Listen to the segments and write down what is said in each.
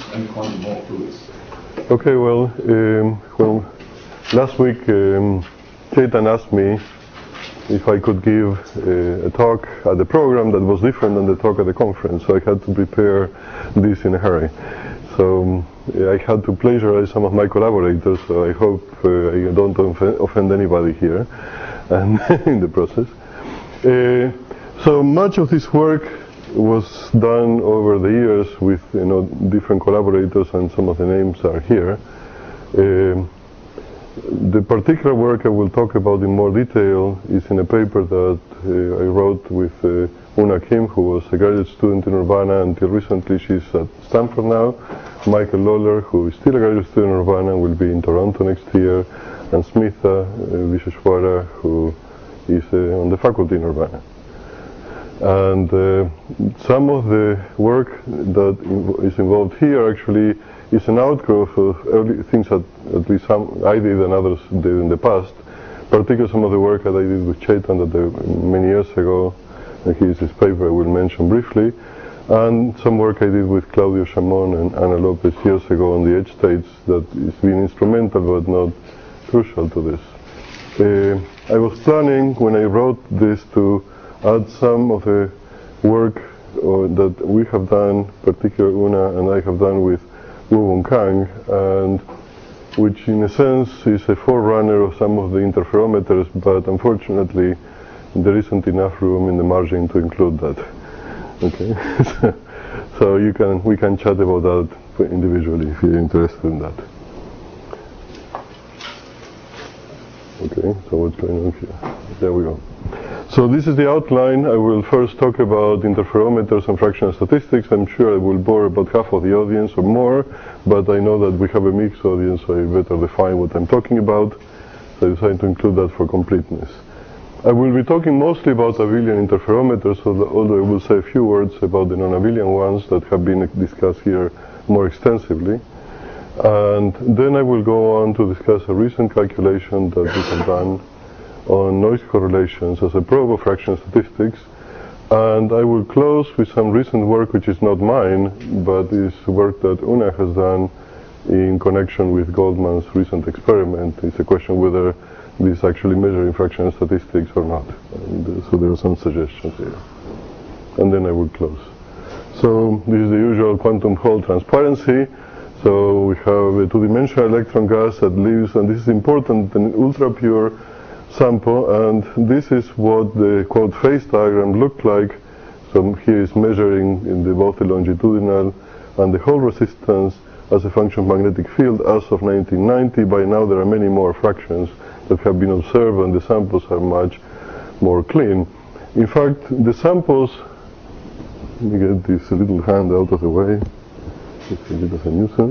and quantum Hall fluids. Okay, well, last week Chetan asked me if I could give a talk at the program that was different than the talk at the conference, so I had to prepare this in a hurry. So I had to plagiarize some of my collaborators, so I hope I don't offend anybody here and in the process. So much of this work was done over the years with different collaborators, and some of the names are here. The particular work I will talk about in more detail is in a paper that I wrote with Una Kim, who was a graduate student in Urbana until recently. She's at Stanford now. Michael Lawler, who is still a graduate student in Urbana, will be in Toronto next year, and Smitha Visheshwara, who is on the faculty in Urbana. And some of the work that is involved here actually is an outgrowth of early things that at least some I did and others did in the past. Particularly some of the work that I did with Chetan many years ago, and here's this paper I will mention briefly, and some work I did with Claudio Chamon and Ana Lopez years ago on the edge states that is being instrumental but not crucial to this. I was planning when I wrote this to add some of the work that we have done, particularly Una and I have done with Wu Kang, and which in a sense is a forerunner of some of the interferometers, but unfortunately there isn't enough room in the margin to include that. Okay, so we can chat about that individually if you're interested in that. Okay, so what's going on here? There we go. So this is the outline. I will first talk about interferometers and fractional statistics. I'm sure I will bore about half of the audience or more, but I know that we have a mixed audience, so I better define what I'm talking about. So I decided to include that for completeness. I will be talking mostly about abelian interferometers, although I will say a few words about the non-abelian ones that have been discussed here more extensively. And then I will go on to discuss a recent calculation that we have done on noise correlations as a probe of fractional statistics, and I will close with some recent work which is not mine, but is work that Una has done in connection with Goldman's recent experiment. It's a question whether this actually measuring fractional statistics or not, and so there are some suggestions here, and then I will close. So this is the usual quantum Hall transparency. So we have a two-dimensional electron gas that lives, and this is important, an ultra-pure sample, and this is what the quote phase diagram looked like. So here is measuring in both the longitudinal and the Hall resistance as a function of magnetic field as of 1990. By now there are many more fractions that have been observed, and the samples are much more clean. In fact, the samples, let me get this little hand out of the way, it's a bit of a nuisance.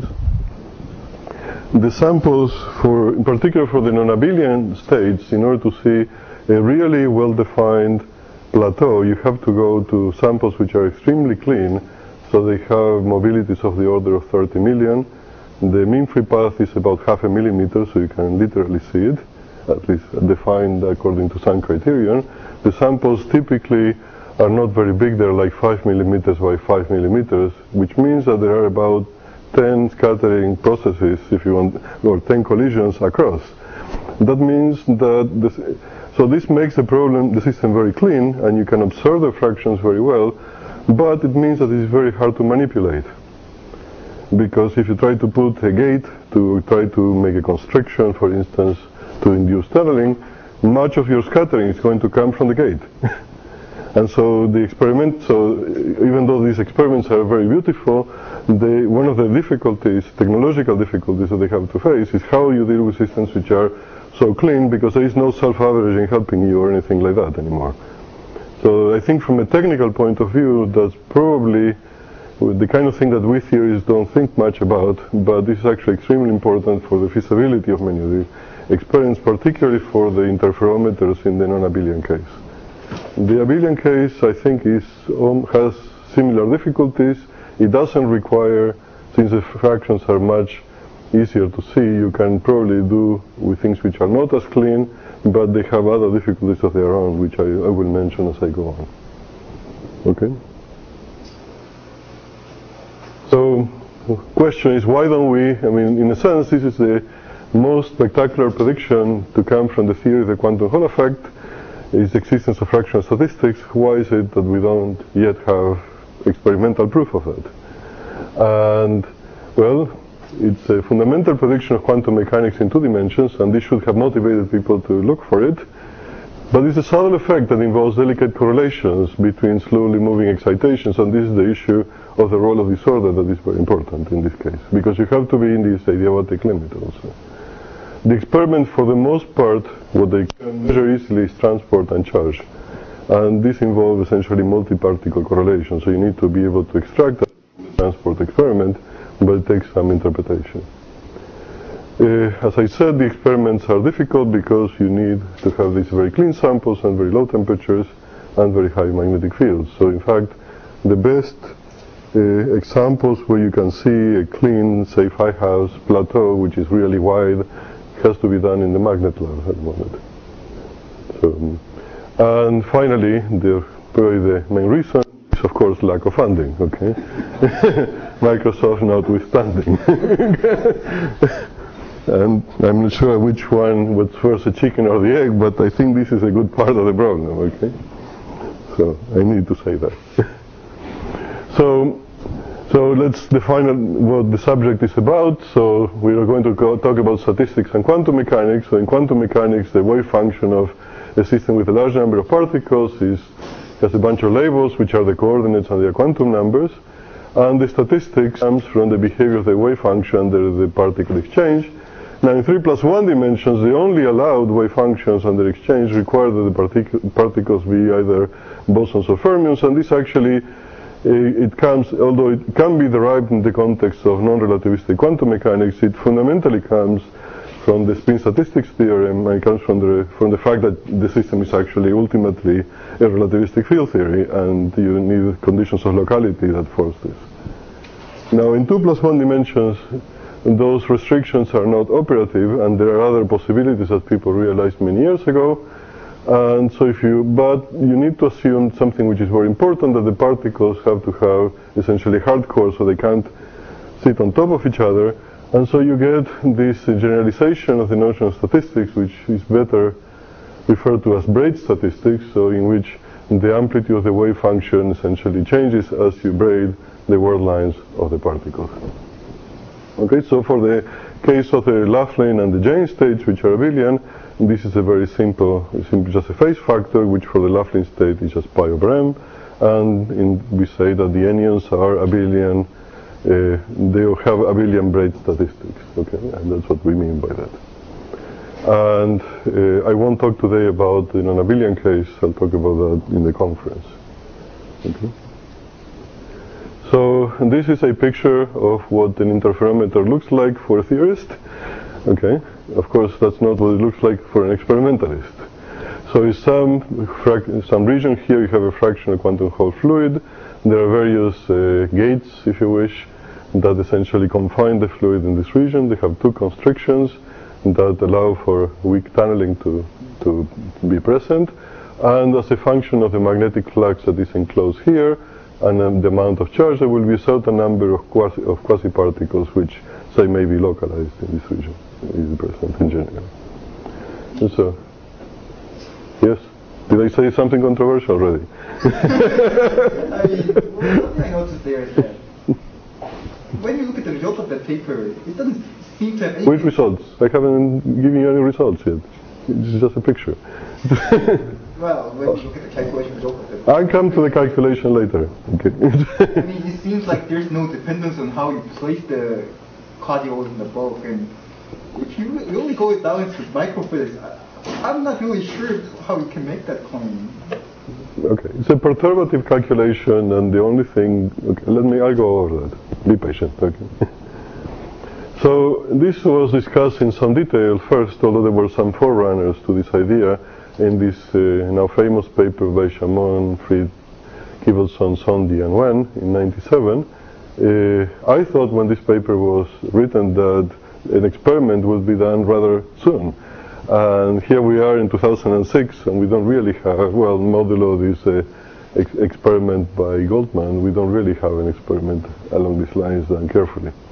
The samples, in particular for the non-abelian states, in order to see a really well-defined plateau, you have to go to samples which are extremely clean, so they have mobilities of the order of 30 million. The mean free path is about 0.5 millimeter, so you can literally see it, at least defined according to some criterion. The samples typically are not very big, they're like 5 millimeters by 5 millimeters, which means that there are about 10 scattering processes, if you want, or 10 collisions across. That means that so this makes the system very clean, and you can observe the fractions very well, but it means that it's very hard to manipulate. Because if you try to put a gate to try to make a constriction, for instance, to induce tunneling, much of your scattering is going to come from the gate. And so the experiment, even though these experiments are very beautiful, one of the difficulties, technological difficulties that they have to face is how you deal with systems which are so clean, because there is no self-averaging helping you or anything like that anymore. So I think from a technical point of view, that's probably the kind of thing that we theorists don't think much about, but this is actually extremely important for the feasibility of many of the experiments, particularly for the interferometers in the non-abelian case. The abelian case, I think, has similar difficulties. It doesn't require, since the fractions are much easier to see, you can probably do with things which are not as clean, but they have other difficulties of their own, which I will mention as I go on. Okay? So question is, why don't we, I mean, in a sense, this is the most spectacular prediction to come from the theory of the quantum Hall effect, is the existence of fractional statistics. Why is it that we don't yet have experimental proof of that? And, well, it's a fundamental prediction of quantum mechanics in 2 dimensions, and this should have motivated people to look for it. But it's a subtle effect that involves delicate correlations between slowly moving excitations, and this is the issue of the role of disorder that is very important in this case, because you have to be in this adiabatic limit also. The experiment, for the most part, what they can measure easily is transport and charge. And this involves essentially multi-particle correlation, so you need to be able to extract that from the transport experiment, but it takes some interpretation. As I said, the experiments are difficult because you need to have these very clean samples and very low temperatures and very high magnetic fields. So in fact, the best examples where you can see a clean, say, High-House plateau, which is really wide, has to be done in the magnet lab at the moment. So, and finally, probably the main reason is, of course, lack of funding, okay? Microsoft notwithstanding. And I'm not sure which one was first, the chicken or the egg, but I think this is a good part of the problem, okay? So I need to say that. So let's define what the subject is about. So we are going to talk about statistics and quantum mechanics. So in quantum mechanics, the wave function of a system with a large number of particles has a bunch of labels, which are the coordinates and their quantum numbers. And the statistics comes from the behavior of the wave function under the particle exchange. Now in 3+1 dimensions, the only allowed wave functions under exchange require that the particles be either bosons or fermions, and this actually it comes, although it can be derived in the context of non-relativistic quantum mechanics, it fundamentally comes from the spin statistics theorem, and it comes from the fact that the system is actually ultimately a relativistic field theory, and you need conditions of locality that force this. Now in 2+1 dimensions, those restrictions are not operative, and there are other possibilities that people realized many years ago. And so but you need to assume something which is very important, that the particles have to have essentially hard cores, so they can't sit on top of each other. And so you get this generalization of the notion of statistics, which is better referred to as braid statistics, so in which the amplitude of the wave function essentially changes as you braid the word lines of the particles. Okay, so for the case of the Laughlin and the Jane states, which are abelian, this is a very simple just a phase factor, which for the Laughlin state is just pi over m, and we say that the anyons are abelian, they have abelian braid statistics, okay, and that's what we mean by that. And I won't talk today about in an abelian case, I'll talk about that in the conference. Okay. So this is a picture of what an interferometer looks like for a theorist. Okay, of course that's not what it looks like for an experimentalist. So in some region here you have a fractional quantum Hall fluid. There are various gates, if you wish, that essentially confine the fluid in this region. They have 2 constrictions that allow for weak tunneling to be present. And as a function of the magnetic flux that is enclosed here, and the amount of charge, there will be a certain number of quasi-particles which, say, may be localized in this region, is present in general. And so, yes? Did I say something controversial already? One thing I noticed there is that when you look at the result of that paper, it doesn't seem to have anything. Which results? I haven't given you any results yet. It's just a picture. Well, when you look at the calculation result of it. I'll come to the calculation later. Okay. I mean, it seems like there's no dependence on how you place the quasi-holes in the bulk, and if you only go down to microphysics, I'm not really sure how you can make that claim. Okay, it's a perturbative calculation, and the only thing, okay, I'll go over that. Be patient, okay. So this was discussed in some detail first, although there were some forerunners to this idea in this now famous paper by Chamon, Fried, Kivelson, Sondi, and Wen in '97. I thought when this paper was written that an experiment would be done rather soon. And here we are in 2006, and we don't really have, well, modulo this experiment by Goldman, we don't really have an experiment along these lines done carefully.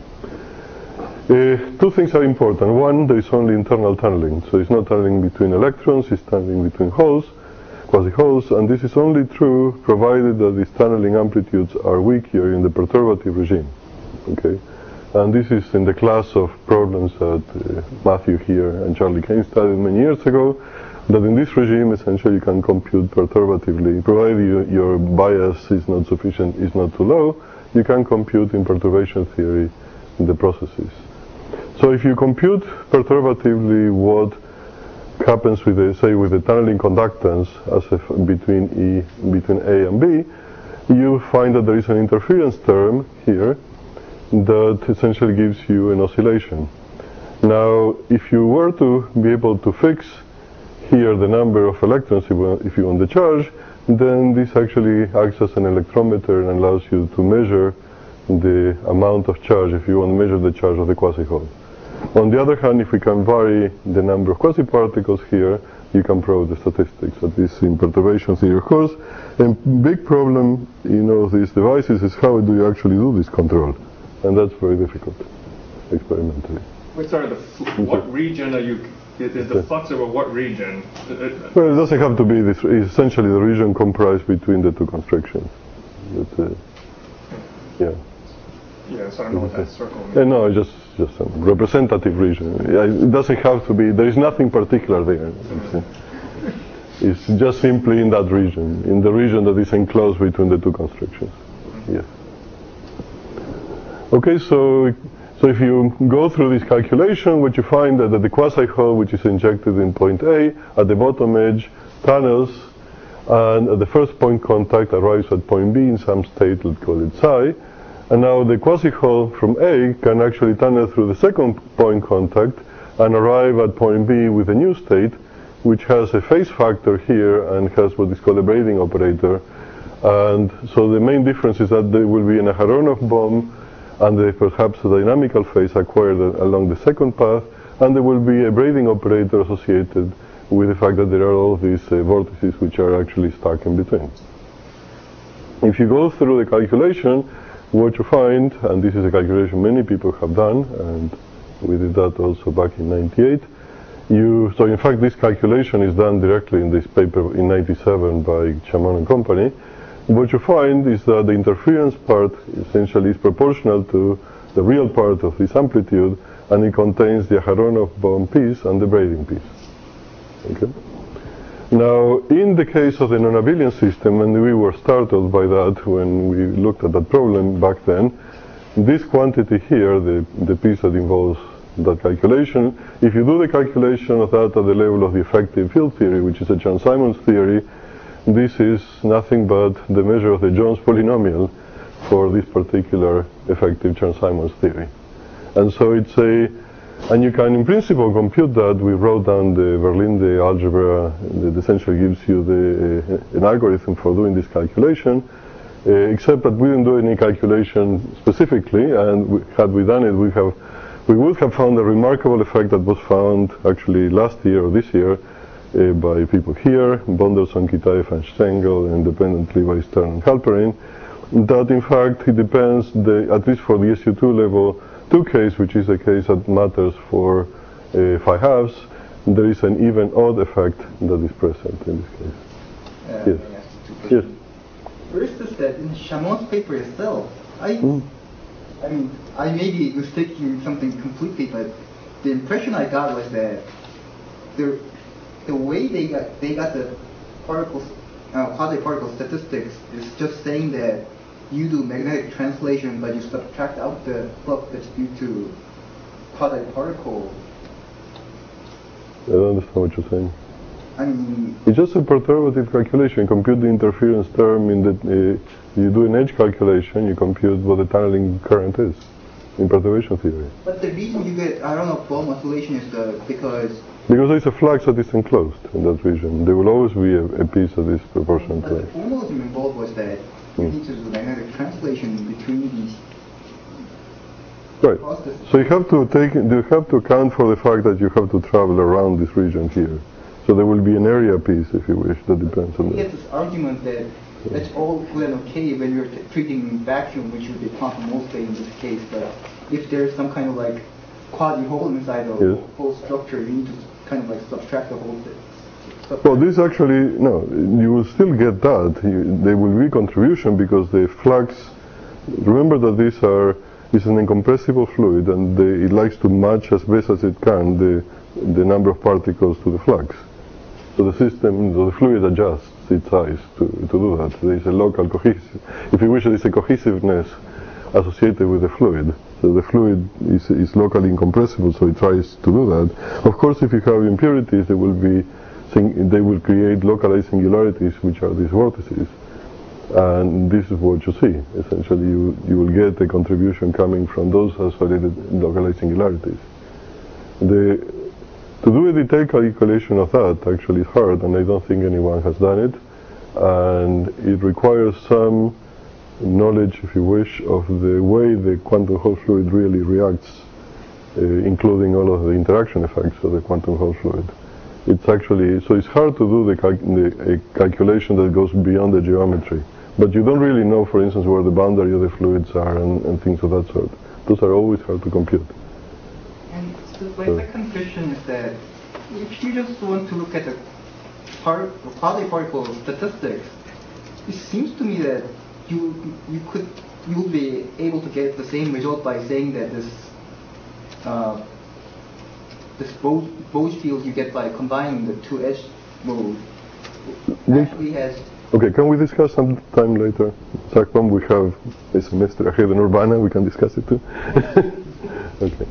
Two things are important. One, there is only internal tunneling, so it's not tunneling between electrons, it's tunneling between holes, quasi-holes, and this is only true provided that these tunneling amplitudes are weak here in the perturbative regime. Okay, and this is in the class of problems that Matthew here and Charlie Kane studied many years ago, that in this regime essentially you can compute perturbatively, provided your bias is not sufficient, is not too low, you can compute in perturbation theory the processes. So if you compute perturbatively what happens with the, say, with the tunneling conductance as between A and B, you find that there is an interference term here that essentially gives you an oscillation. Now, if you were to be able to fix here the number of electrons if you want the charge, then this actually acts as an electrometer and allows you to measure the amount of charge if you want to measure the charge of the quasi-hole. On the other hand, if we can vary the number of quasi-particles here, you can prove the statistics, at least in perturbation theory. Of course, a big problem in all these devices is how do you actually do this control, and that's very difficult experimentally. Wait, sorry, what region are you, is the flux over what region? Well, it doesn't have to be this, essentially the region comprised between the two constrictions. Yeah. Yeah, so I don't know what that circle means. No, just a representative region. It doesn't have to be, there is nothing particular there. It's just simply in that region, in the region that is enclosed between the two constrictions. Yes. Okay, so if you go through this calculation, what you find that the quasi-hole which is injected in point A at the bottom edge tunnels, and at the first point contact arrives at point B in some state, let's call it psi. And now the quasi-hole from A can actually tunnel through the second point contact and arrive at point B with a new state, which has a phase factor here and has what is called a braiding operator. And so the main difference is that there will be an Aharonov bomb and perhaps a dynamical phase acquired along the second path, and there will be a braiding operator associated with the fact that there are all these vortices which are actually stuck in between. If you go through the calculation, what you find, and this is a calculation many people have done, and we did that also back in '98, so in fact this calculation is done directly in this paper in '97 by Chamon and company. What you find is that the interference part essentially is proportional to the real part of this amplitude, and it contains the Aharonov bomb piece and the braiding piece. Okay? Now, in the case of the non-abelian system, and we were startled by that when we looked at that problem back then, this quantity here, the piece that involves that calculation, if you do the calculation of that at the level of the effective field theory, which is a Chern-Simons theory, this is nothing but the measure of the Jones polynomial for this particular effective Chern-Simons theory. And so it's and you can in principle compute that. We wrote down the Verlinde algebra that essentially gives you an algorithm for doing this calculation, except that we didn't do any calculation specifically, and had we done it, we would have found a remarkable effect that was found actually last year or this year by people here, Bonderson, Kitaev, and Stengel, independently by Stern and Halperin, that in fact it depends, at least for the SU2 level 2 case, which is a case that matters for phi halves, there is an even odd effect that is present in this case. Yes. Yes. First is that in Chamon's paper itself, I mean, I may be mistaking something completely, but the impression I got was that the way they got the particles, quasi-particle statistics is just saying that you do magnetic translation, but you subtract out the flux that's due to quasi-particle. I don't understand what you're saying. I mean, it's just a perturbative calculation. Compute the interference term in the. You do an edge calculation. You compute what the tunneling current is in perturbation theory. But the reason you get Aharonov bomb oscillation is because there's a flux that is enclosed in that region. There will always be a piece that is proportional to it. The formalism involved was that you need to do magnetic translation between these. Right. So you have to account for the fact that you have to travel around this region here. So there will be an area piece, if you wish, that depends on that. You get this argument that that's all good and okay when you're treating vacuum, which would be quantum mostly in this case, but if there's some kind of like quasi-hole inside the Yes. whole structure, you need to kind of like subtract the whole thing. Well, this actually, no, you will still get that. There will be contribution because the flux, remember that it's an incompressible fluid, and it likes to match as best as it can the number of particles to the flux. So the system, the fluid adjusts its size to do that. There is a local cohesive, if you wish, there is a cohesiveness associated with the fluid. So the fluid is locally incompressible, so it tries to do that. Of course, if you have impurities, they will create localized singularities, which are these vortices. And this is what you see. Essentially, you will get a contribution coming from those associated localized singularities. To do a detailed calculation of that actually is hard, and I don't think anyone has done it. And it requires some knowledge, if you wish, of the way the quantum Hall fluid really reacts, including all of the interaction effects of the quantum Hall fluid. It's actually, so it's hard to do a calculation that goes beyond the geometry. But you don't really know, for instance, where the boundary of the fluids are and things of that sort. Those are always hard to compute. And so my second question is that if you just want to look at the quasi-particle statistics, it seems to me that you'll be able to get the same result by saying that this Bose field you get by combining the two edge mode actually has. Okay, can we discuss some time later? Zach, when we have a semester ahead in Urbana, we can discuss it too. Okay.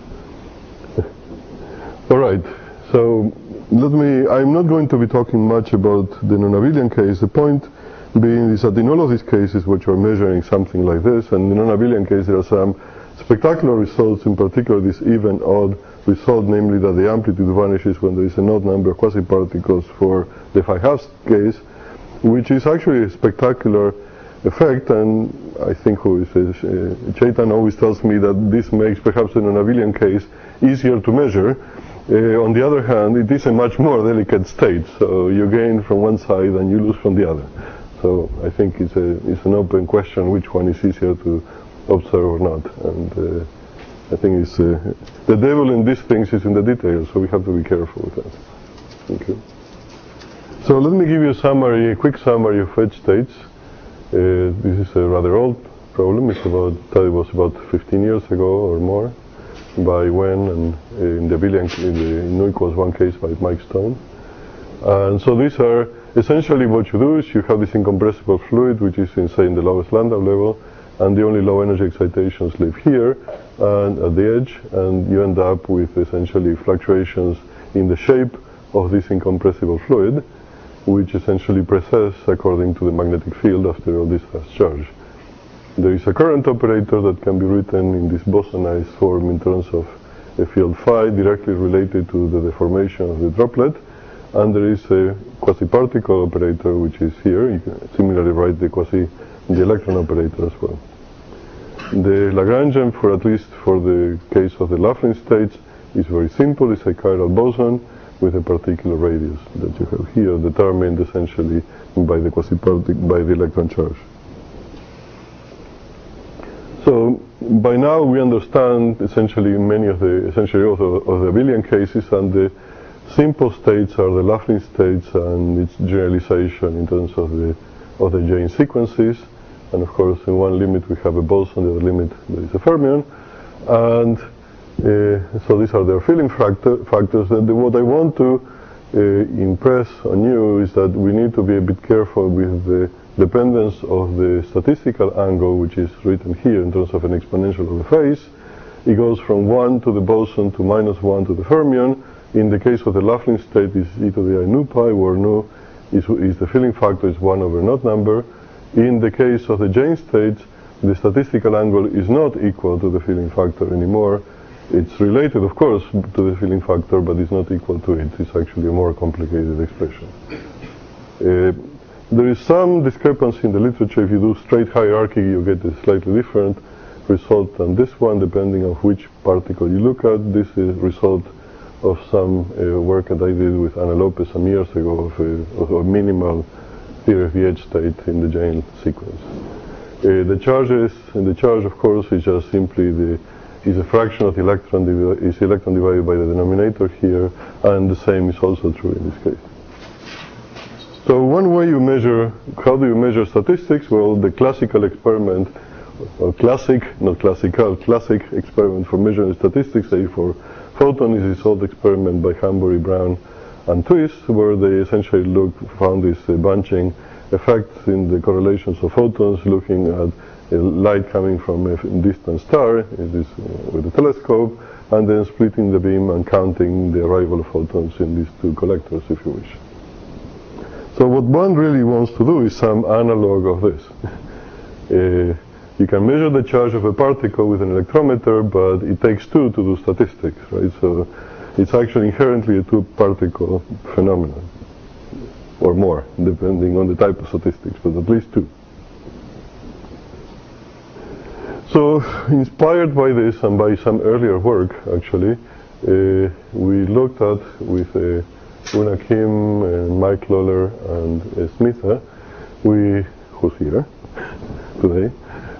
All right. So I'm not going to be talking much about the non-abelian case. The point being is that in all of these cases which are measuring something like this, and in the non-abelian case there are some spectacular results, in particular this even-odd result, namely that the amplitude vanishes when there is an odd number of quasi-particles for the phi-halves case, which is actually a spectacular effect, and I think Chetan always tells me that this makes perhaps the non-abelian case easier to measure. On the other hand, it is a much more delicate state, so you gain from one side and you lose from the other. So I think it's an open question which one is easier to observe or not, and I think it's the devil in these things is in the details, so we have to be careful with that. Thank you. So let me give you a quick summary of edge states. This is a rather old problem. It was about 15 years ago or more, by Wen and in the nu equals 1 case by Mike Stone. And so these are essentially what you do is you have this incompressible fluid which is in the lowest Landau level, and the only low energy excitations live here and at the edge, and you end up with essentially fluctuations in the shape of this incompressible fluid, which essentially precesses according to the magnetic field after all this has charge. There is a current operator that can be written in this bosonized form in terms of a field phi directly related to the deformation of the droplet, and there is a quasi-particle operator which is here. You can similarly write the electron operator as well. The Lagrangian, at least for the case of the Laughlin states, is very simple. It's a chiral boson with a particular radius that you have here, determined essentially by the electron charge. So by now we understand essentially many of the abelian cases, and the simple states are the Laughlin states and its generalization in terms of the Jane sequences. And of course, in one limit we have a boson, the other limit there is a fermion, and so these are their filling factors. And what I want to impress on you is that we need to be a bit careful with the dependence of the statistical angle, which is written here in terms of an exponential of the phase. It goes from 1 to the boson to -1 to the fermion. In the case of the Laughlin state, is e to the I nu pi, where nu is the filling factor is 1 over an odd number. In the case of the Jane states, the statistical angle is not equal to the filling factor anymore. It's related, of course, to the filling factor, but it's not equal to it. It's actually a more complicated expression. There is some discrepancy in the literature. If you do straight hierarchy, you get a slightly different result than this one, depending on which particle you look at. This is a result of some work that I did with Ana Lopez some years ago of a minimal theory of the edge state in the Jane sequence. The charge, of course, is just simply the is a fraction of the electron divided by the denominator here, and the same is also true in this case. So one way you measure, how do you measure statistics? Well, the classical experiment, or classic, not classical, classic experiment for measuring statistics, say for photons, is this old experiment by Hambury, Brown, and Twist, where they essentially found this bunching effect in the correlations of photons, looking at light coming from a distant star with a telescope, and then splitting the beam and counting the arrival of photons in these two collectors, if you wish. So what one really wants to do is some analog of this. You can measure the charge of a particle with an electrometer, but it takes two to do statistics, right? So it's actually inherently a two-particle phenomenon, or more, depending on the type of statistics, but at least two. So, inspired by this and by some earlier work, actually, we looked at with Una Kim, Mike Lawler, and Smitha, who's here today,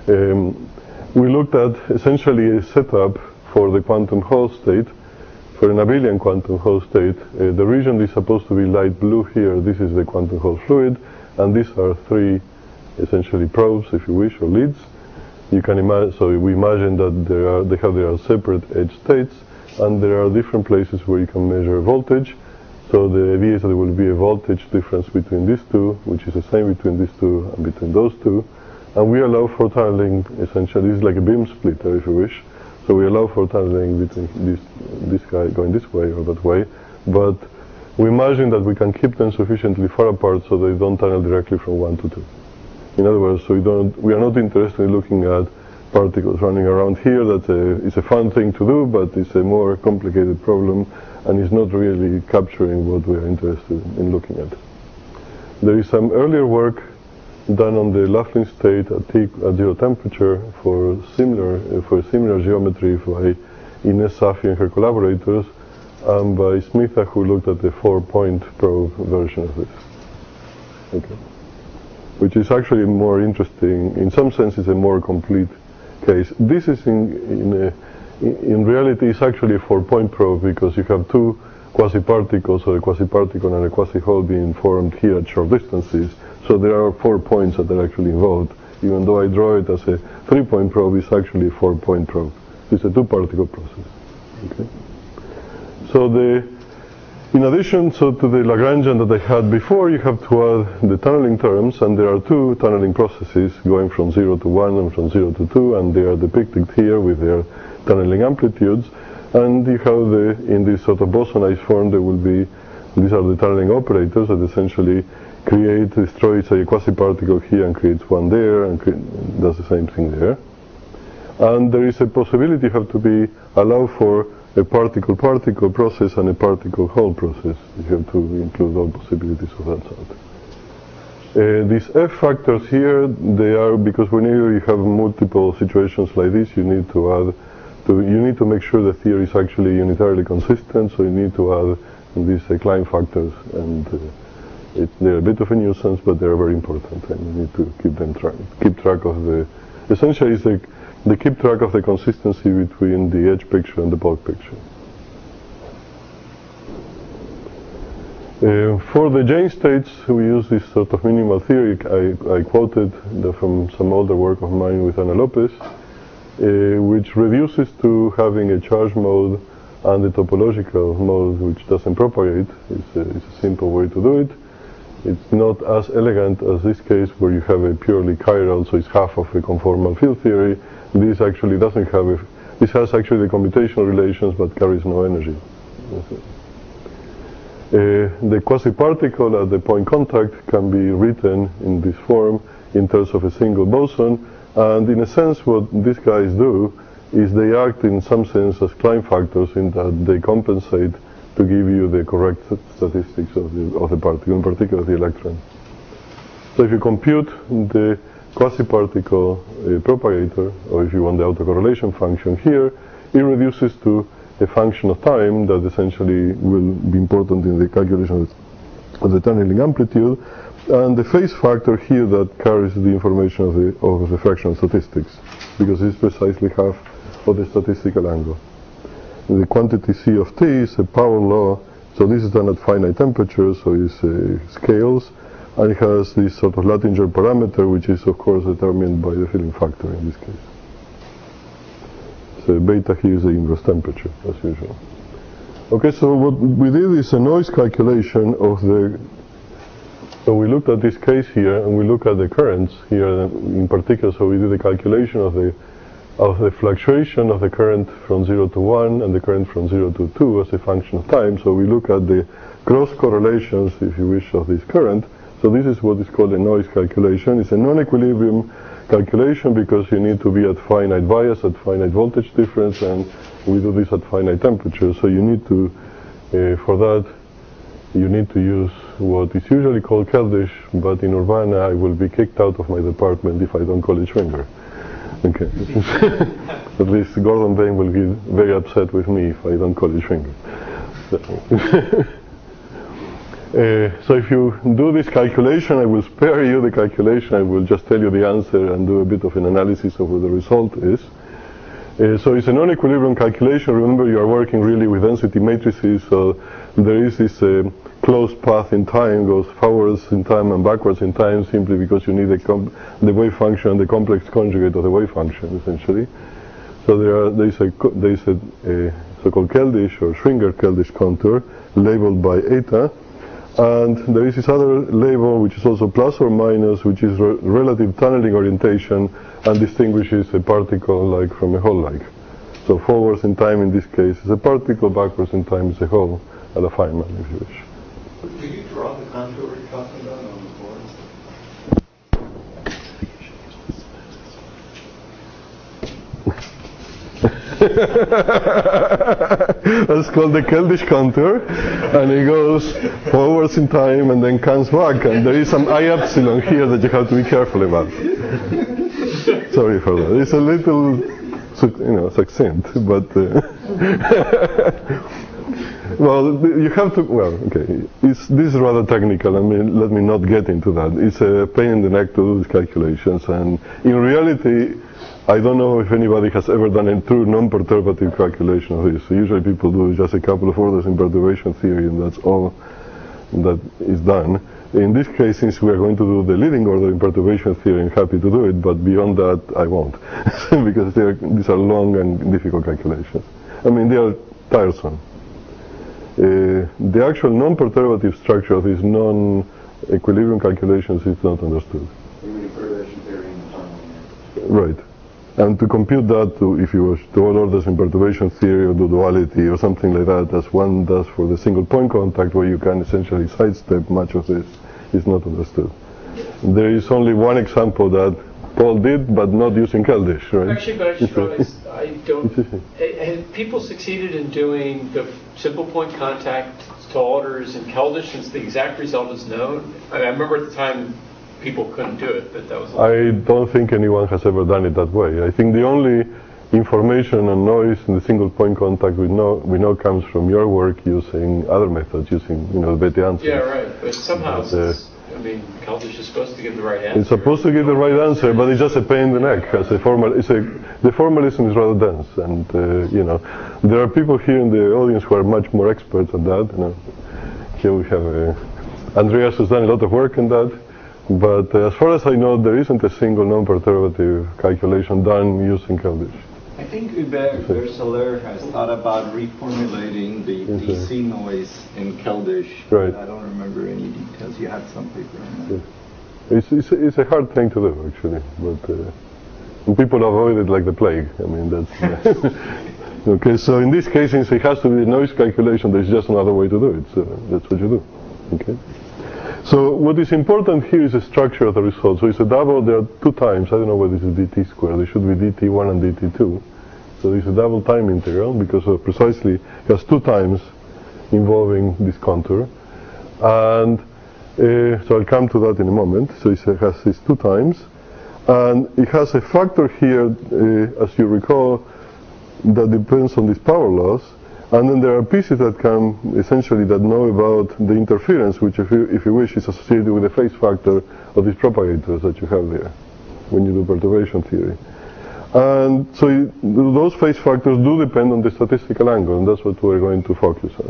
we looked at essentially a setup for the quantum Hall state, for an abelian quantum Hall state. The region is supposed to be light blue here. This is the quantum Hall fluid, and these are three essentially probes, if you wish, or leads. You can imagine, so we imagine that there are separate edge states, and there are different places where you can measure voltage. So the idea is that there will be a voltage difference between these two, which is the same between these two and between those two. And we allow for tunneling, essentially. This is like a beam splitter, if you wish. So we allow for tunneling between this guy going this way or that way. But we imagine that we can keep them sufficiently far apart so they don't tunnel directly from 1 to 2. In other words, so we are not interested in looking at particles running around here. It's a fun thing to do, but it's a more complicated problem, and it's not really capturing what we are interested in looking at. There is some earlier work done on the Laughlin state at zero temperature for similar geometry by Ines Safi and her collaborators, and by Smitha, who looked at the 4-point probe version of this. Okay. Which is actually more interesting. In some sense, it's a more complete case. This is in reality, it's actually a 4-point probe because you have two quasi-particles, or a quasi-particle and a quasi-Hall being formed here at short distances. So there are 4 points that are actually involved. Even though I draw it as a 3-point probe, it's actually a 4-point probe. It's a 2-particle process. Okay. So in addition to the Lagrangian that I had before, you have to add the tunneling terms, and there are two tunneling processes going from 0 to 1 and from 0 to 2, and they are depicted here with their tunneling amplitudes. And you have in this sort of bosonized form, these are the tunneling operators that essentially destroys a quasi-particle here and creates one there, and does the same thing there. And there is a possibility you have to allow for a particle-particle process and a particle-Hall process. You have to include all possibilities of that sort. These F factors here, they are, because whenever you have multiple situations like this, you need to make sure the theory is actually unitarily consistent, so you need to add these Klein factors, and they're a bit of a nuisance, but they're very important, and you need to keep track of essentially they keep track of the consistency between the edge picture and the bulk picture. For the Jane states, we use this sort of minimal theory. I quoted from some older work of mine with Ana Lopez, which reduces to having a charge mode and a topological mode which doesn't propagate. It's a simple way to do it. It's not as elegant as this case where you have a purely chiral, so it's half of a conformal field theory. This actually doesn't have this has actually the computational relations but carries no energy. The quasi-particle at the point contact can be written in this form in terms of a single boson, and in a sense what these guys do is they act in some sense as Klein factors in that they compensate to give you the correct statistics of the particle, in particular the electron. So if you compute the quasi-particle propagator, or if you want the autocorrelation function here, it reduces to a function of time that essentially will be important in the calculation of the tunneling amplitude, and the phase factor here that carries the information of the fractional statistics, because it's precisely half of the statistical angle. The quantity C of t is a power law, so this is done at finite temperature, so it's scales, and it has this sort of Latinger parameter, which is of course determined by the filling factor in this case. So beta here is the inverse temperature, as usual. Okay, so what we did is a noise calculation of the. So we looked at this case here, and we look at the currents here in particular. So we did the calculation of the fluctuation of the current from 0 to 1 and the current from 0 to 2 as a function of time. So we look at the cross correlations, if you wish, of this current. So this is what is called a noise calculation. It's a non-equilibrium calculation because you need to be at finite bias, at finite voltage difference, and we do this at finite temperature. So you need to, for that, you need to use what is usually called Keldysh, but in Urbana I will be kicked out of my department if I don't call it Schwinger. Okay. At least Gordon Bain will be very upset with me if I don't call it Schwinger. So if you do this calculation, I will spare you the calculation. I will just tell you the answer and do a bit of an analysis of what the result is. So it's a non-equilibrium calculation. Remember, you are working really with density matrices, so there is this closed path in time, goes forwards in time and backwards in time, simply because you need the wave function and the complex conjugate of the wave function, essentially. So there is a so-called Keldysh or Schwinger-Keldysh contour labeled by eta. And there is this other label which is also plus or minus, which is relative tunneling orientation and distinguishes a particle like from a hole like. So forwards in time in this case is a particle, backwards in time is a hole at a Feynman, if you wish. Could you draw the contour we're talking about on the board? That's called the Keldysh contour, and it goes forwards in time and then comes back, and there is some I epsilon here that you have to be careful about. Sorry for that. It's a little, succinct, but well, you have to. Well, okay. This is rather technical. I mean, let me not get into that. It's a pain in the neck to do these calculations, and in reality, I don't know if anybody has ever done a true non-perturbative calculation of this. So usually people do just a couple of orders in perturbation theory, and that's all that is done. In this case, since we are going to do the leading order in perturbation theory, I'm happy to do it, but beyond that, I won't, because these are long and difficult calculations. I mean, they are tiresome. The actual non-perturbative structure of these non-equilibrium calculations is not understood. You mean perturbation theory in the final? Right. And to compute that if you wish, to all orders in perturbation theory or the duality or something like that, as one does for the single point contact, where you can essentially sidestep much of this, is not understood. There is only one example that Paul did, but not using Keldysh, right? Actually, but I just realized I don't. Have people succeeded in doing the simple point contact to orders in Keldysh since the exact result is known? I remember at the time people couldn't do it, but that was. I don't think anyone has ever done it that way. I think the only information on noise in the single point contact we know comes from your work using other methods, using the Bethe answers. Yeah, right. But somehow, Keldysh is supposed to give the right answer. It's supposed to give the right answer, but it's just a pain in the neck. The formalism is rather dense, and there are people here in the audience who are much more experts at that. Here we have Andreas, who's done a lot of work on that. But as far as I know, there isn't a single non-perturbative calculation done using Keldysh. I think Hubert Verseler has thought about reformulating the DC noise in Keldysh. Right. I don't remember any details. You had some paper on that. Yeah. It's a hard thing to do, actually. But people avoid it like the plague. I mean, that's... Okay, so in this case, since it has to be a noise calculation, there's just another way to do it. So that's what you do. Okay. So what is important here is the structure of the result. So it's a double, there are two times. I don't know whether this is dt squared. There should be dt1 and dt2. So it's a double time integral because precisely it has two times involving this contour. And so I'll come to that in a moment. So it has these two times. And it has a factor here, as you recall, that depends on these power laws. And then there are pieces that come essentially that know about the interference, which if you wish is associated with the phase factor of these propagators that you have there when you do perturbation theory. And so those phase factors do depend on the statistical angle, and that's what we're going to focus on.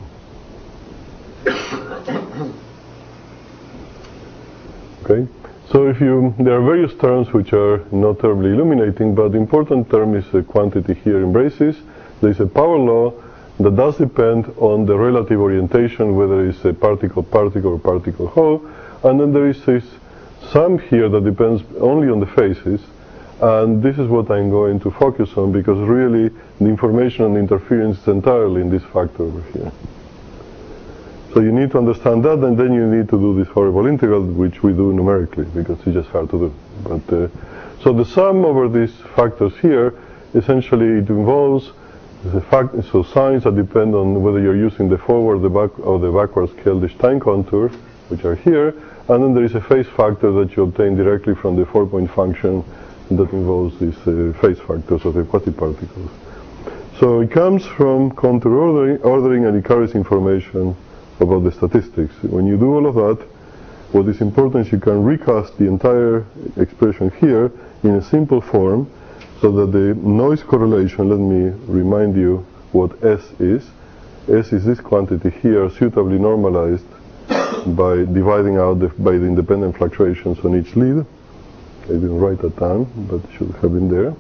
Okay, so there are various terms which are not terribly illuminating, but the important term is a quantity here in braces. There is a power law that does depend on the relative orientation, whether it's a particle-particle or particle-Hall, and then there is this sum here that depends only on the phases, and this is what I'm going to focus on, because really the information on the interference is entirely in this factor over here. So you need to understand that, and then you need to do this horrible integral, which we do numerically, because it's just hard to do. But so the sum over these factors here, essentially it involves so signs that depend on whether you're using the forward, the back, or the backwards Keldysh time contour, which are here, and then there is a phase factor that you obtain directly from the 4-point function that involves these phase factors of the quasi-particles. So it comes from contour ordering, and it carries information about the statistics. When you do all of that, what is important is you can recast the entire expression here in a simple form, so that the noise correlation, let me remind you what S is. S is this quantity here, suitably normalized by dividing out by the independent fluctuations on each lead. I didn't write that down, but it should have been there.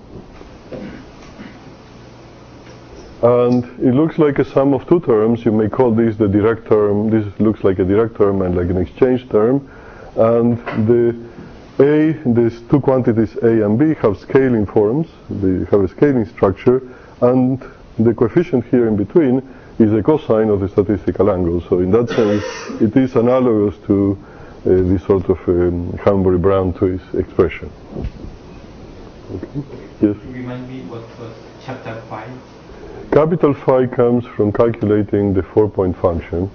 And it looks like a sum of two terms. You may call this the direct term. This looks like a direct term and like an exchange term. And these two quantities A and B have scaling forms. They have a scaling structure, and the coefficient here in between is a cosine of the statistical angle. So in that sense, it is analogous to this sort of Hanbury-Brown twist expression. Okay. Yes? Remind me what was chapter 5? Capital Phi comes from calculating the 4-point function.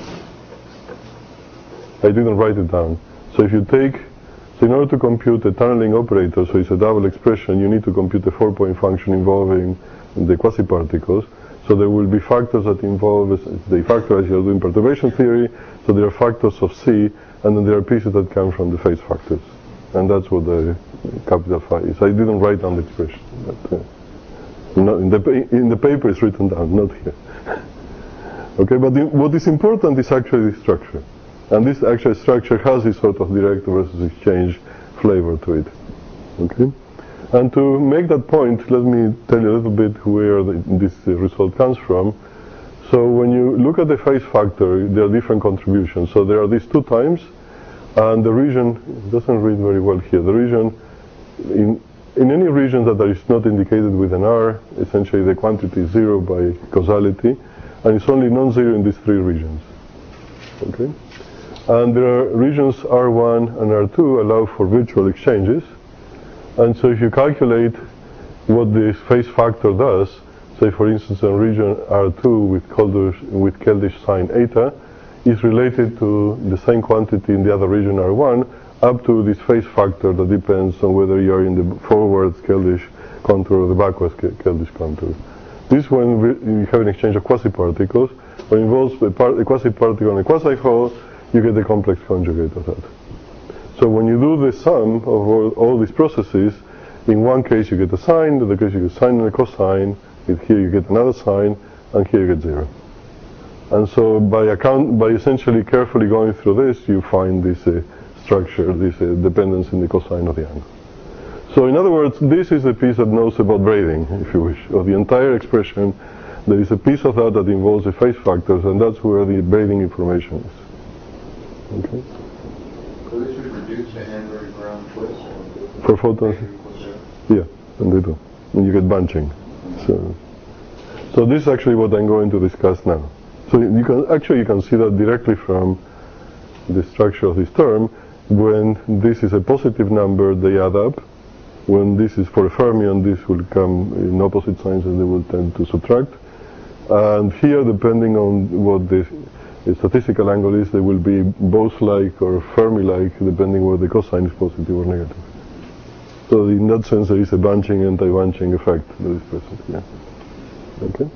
I didn't write it down. So if you take, in order to compute a tunneling operator, so it's a double expression, you need to compute a 4-point function involving the quasi-particles. So there will be factors that involve, they factorize, you're doing perturbation theory, so there are factors of C, and then there are pieces that come from the phase factors. And that's what the capital Phi is. I didn't write down the expression, but in the paper it's written down, not here. Okay, but what is important is actually the structure. And this actual structure has this sort of direct versus exchange flavor to it. Okay? And to make that point, let me tell you a little bit where this result comes from. So when you look at the phase factor, there are different contributions. So there are these two times, and the region, it doesn't read very well here, the region, in any region that is not indicated with an R, essentially the quantity is zero by causality, and it's only non-zero in these three regions. Okay? And there are regions R1 and R2 allow for virtual exchanges. And so if you calculate what this phase factor does, say for instance in region R2 with Keldysh sine eta, is related to the same quantity in the other region R1 up to this phase factor that depends on whether you are in the forwards Keldysh contour or the backwards Keldysh contour. This when you have an exchange of quasi-particles. When it involves a quasi-particle and a quasi-Hall, you get the complex conjugate of that. So when you do the sum of all these processes, in one case you get a sine, in the other case you get a sine and a cosine, here you get another sine, and here you get zero. And so by essentially carefully going through this, you find this structure, this dependence in the cosine of the angle. So in other words, this is the piece that knows about braiding, if you wish, of the entire expression. There is a piece of that that involves the phase factors, and that's where the braiding information is. Okay? So this should reduce the Hanbury-Brown twist? For photons? Yeah, and they do. And you get bunching. So this is actually what I'm going to discuss now. So you can see that directly from the structure of this term. When this is a positive number, they add up. When this is for a fermion, this will come in opposite signs and they will tend to subtract. And here, depending on what the statistical angle is, they will be Bose-like or Fermi-like, depending whether the cosine is positive or negative. So in that sense, there is a bunching and anti-bunching effect that is present here. Okay?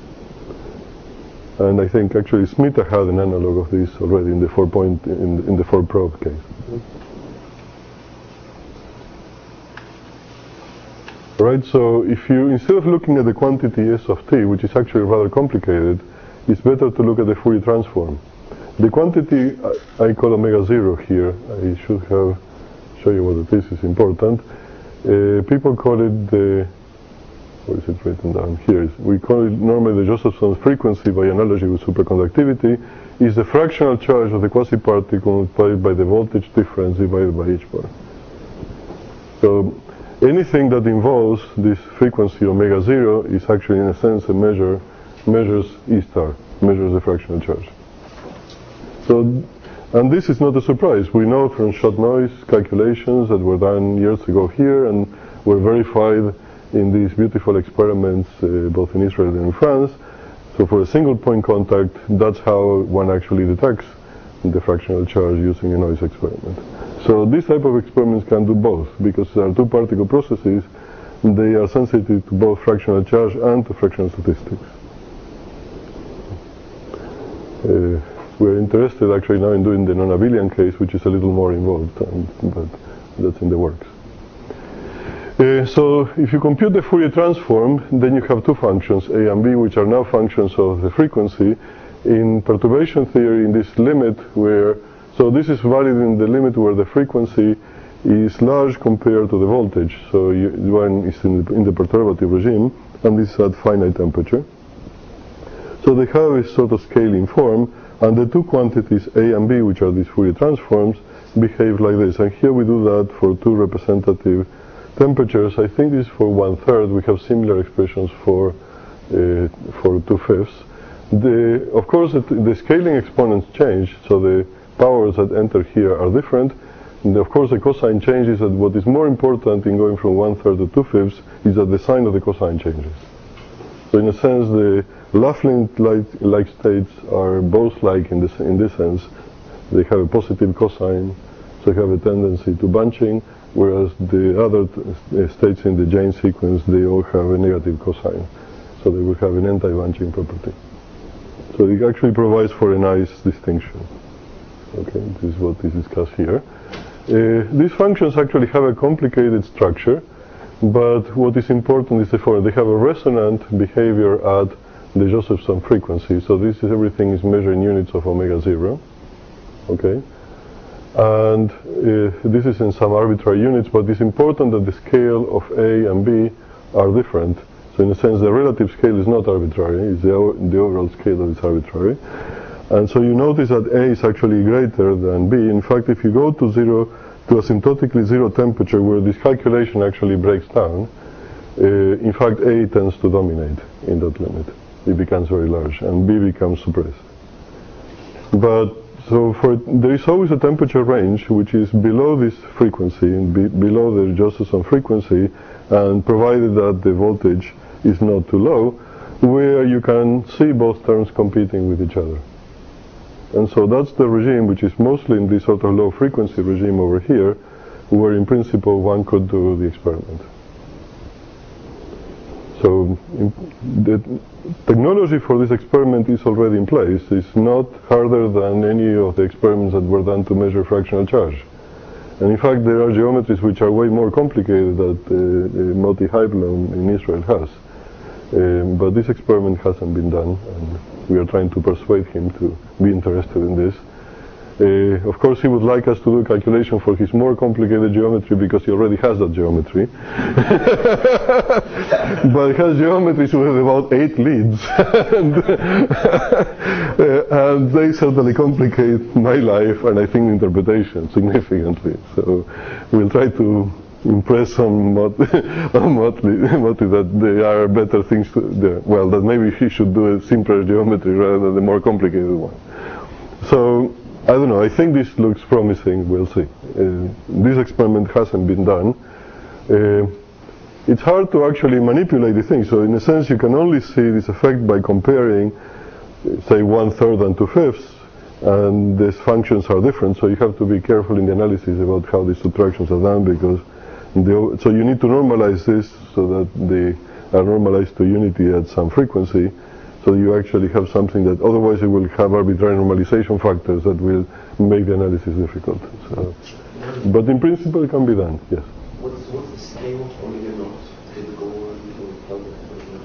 And I think actually Smita had an analog of this already in the 4-point, in the 4-probe case. Right, so if you, instead of looking at the quantity S of t, which is actually rather complicated, it's better to look at the Fourier transform. The quantity I call omega 0 here, I should have show you what it is important. People call it the, where is it written down? Here. We call it normally the Josephson frequency by analogy with superconductivity, is the fractional charge of the quasi-particle multiplied by the voltage difference divided by h bar. So anything that involves this frequency omega 0 is actually in a sense a measures E star, measures the fractional charge. So, and this is not a surprise. We know from shot noise calculations that were done years ago here and were verified in these beautiful experiments both in Israel and in France. So for a single point contact, that's how one actually detects the fractional charge using a noise experiment. So this type of experiments can do both, because there are two particle processes, they are sensitive to both fractional charge and to fractional statistics. We're interested actually now in doing the non-abelian case, which is a little more involved, but that's in the works. So if you compute the Fourier transform, then you have two functions, A and B, which are now functions of the frequency. In perturbation theory, in this limit where, so this is valid in the limit where the frequency is large compared to the voltage. So one is in the perturbative regime, and this is at finite temperature. So they have a sort of scaling form, and the two quantities A and B, which are these Fourier transforms, behave like this. And here we do that for two representative temperatures. I think this is for 1/3. We have similar expressions for 2/5. Of course, the scaling exponents change, so the powers that enter here are different. And of course, the cosine changes, and what is more important in going from 1/3 to 2/5 is that the sign of the cosine changes. So in a sense, the Laughlin-like states are both like in this sense. They have a positive cosine, so they have a tendency to bunching, whereas the other states in the Jane sequence, they all have a negative cosine. So they will have an anti-bunching property. So it actually provides for a nice distinction. Okay, this is what is discussed here. These functions actually have a complicated structure, but what is important is the following. They have a resonant behavior at the Josephson frequency. So this is everything is measured in units of omega 0. Okay, and this is in some arbitrary units, but it's important that the scale of A and B are different. So in a sense, the relative scale is not arbitrary, it's the overall scale that is arbitrary. And so you notice that A is actually greater than B. In fact, if you go to asymptotically zero temperature, where this calculation actually breaks down, in fact, A tends to dominate in that limit. It becomes very large, and B becomes suppressed. But so there is always a temperature range which is below this frequency, below the Josephson frequency, and provided that the voltage is not too low, where you can see both terms competing with each other. And so that's the regime which is mostly in this sort of low frequency regime over here, where in principle one could do the experiment. So the technology for this experiment is already in place. It's not harder than any of the experiments that were done to measure fractional charge. And in fact, there are geometries which are way more complicated that Moti Heiblum in Israel has. But this experiment hasn't been done, and we are trying to persuade him to be interested in this. Of course, he would like us to do a calculation for his more complicated geometry because he already has that geometry. But he has geometries with about 8 leads. And they certainly complicate my life and I think interpretation significantly. So we'll try to impress on Moti that there are better things to do. Well, that maybe he should do a simpler geometry rather than the more complicated one. So I don't know, I think this looks promising, we'll see. This experiment hasn't been done. It's hard to actually manipulate the thing, so in a sense you can only see this effect by comparing, say, 1/3 and 2/5, and these functions are different, so you have to be careful in the analysis about how these subtractions are done, because so you need to normalize this so that they are normalized to unity at some frequency. So you actually have something that otherwise it will have arbitrary normalization factors that will make the analysis difficult. So, but in principle it can be done, yes. What's the scale of omega naught? typical one in Kelvin?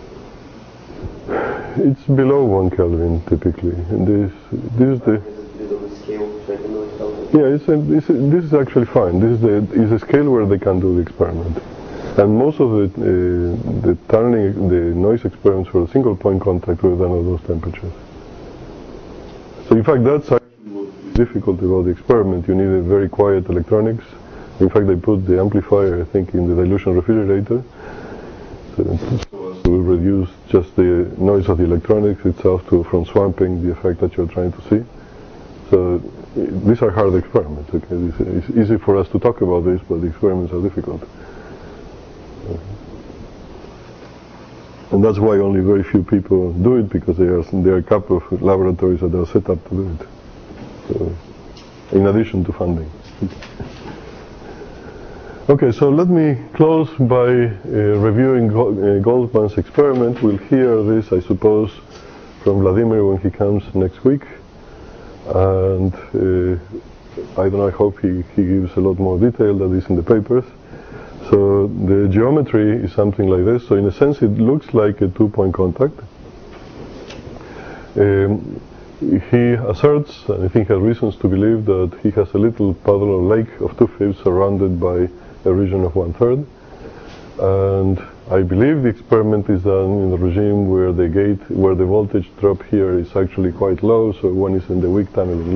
It's below 1 Kelvin typically. And this is the. Is it on the scale 20 millikelvin? Yeah, this is actually fine. This is a scale where they can do the experiment. And most of the tunneling, the noise experiments for a single point contact were done at those temperatures. So in fact, that's actually what is difficult about the experiment. You need a very quiet electronics. In fact, they put the amplifier, I think, in the dilution refrigerator. So to reduce just the noise of the electronics itself from swamping the effect that you're trying to see. So these are hard experiments. Okay, it's easy for us to talk about this, but the experiments are difficult. And that's why only very few people do it, because there are a couple of laboratories that are set up to do it. So, in addition to funding. Okay, so let me close by reviewing Goldman's experiment. We'll hear this, I suppose, from Vladimir when he comes next week. And I don't know, I hope he gives a lot more detail than is in the papers. So the geometry is something like this. So in a sense, it looks like a two-point contact. He asserts, and I think has reasons to believe, that he has a little puddle or lake of 2/5 surrounded by a region of 1/3. And I believe the experiment is done in a regime where the voltage drop here is actually quite low, so one is in the weak tunneling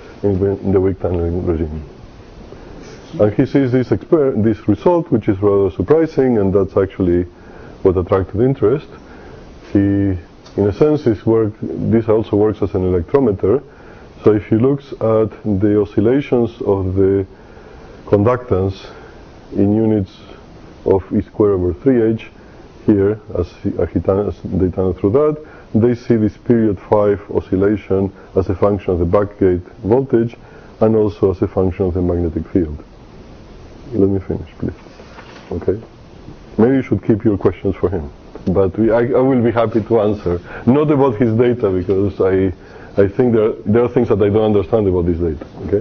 regime. And he sees this result, which is rather surprising, and that's actually what attracted interest. In a sense, this also works as an electrometer. So if he looks at the oscillations of the conductance in units of E²/3h here, as they tunnel through that, they see this period 5 oscillation as a function of the backgate voltage and also as a function of the magnetic field. Let me finish, please. Okay? Maybe you should keep your questions for him. But I will be happy to answer. Not about his data, because I think there are things that I don't understand about this data. Okay?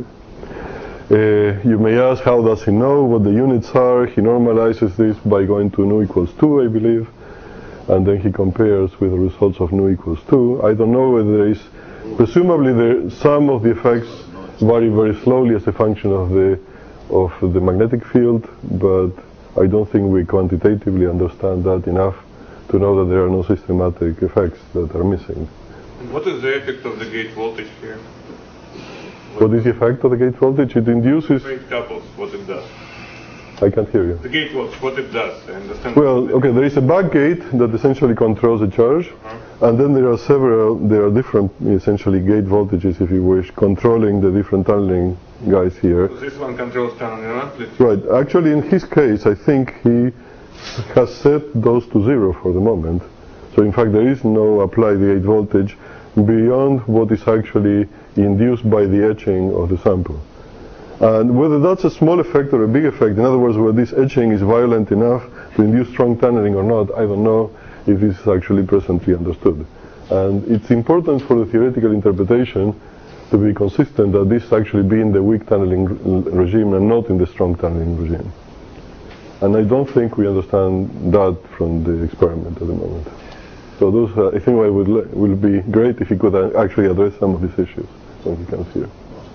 You may ask, how does he know what the units are? He normalizes this by going to nu = 2, I believe. And then he compares with the results of nu = 2. I don't know whether there is... Presumably some of the effects vary very slowly as a function of the magnetic field, but I don't think we quantitatively understand that enough to know that there are no systematic effects that are missing. And what is the effect of the gate voltage here? What is the effect of the gate voltage? It induces... Gate couples, what it does. I can't hear you. The gate voltage, what it does. I understand. Well, okay, there is a back gate that essentially controls the charge, and then there are different, essentially, gate voltages, if you wish, controlling the different tunneling guys here. So this one controls tunneling amplitude. Right. Actually, in his case, I think he has set those to 0 for the moment. So in fact, there is no applied gate voltage beyond what is actually induced by the etching of the sample. And whether that's a small effect or a big effect, in other words, whether this etching is violent enough to induce strong tunneling or not, I don't know if this is actually presently understood. And it's important for the theoretical interpretation to be consistent that this actually be in the weak tunneling regime and not in the strong tunneling regime. And I don't think we understand that from the experiment at the moment. So those, I think it will be great if he could actually address some of these issues when he comes here.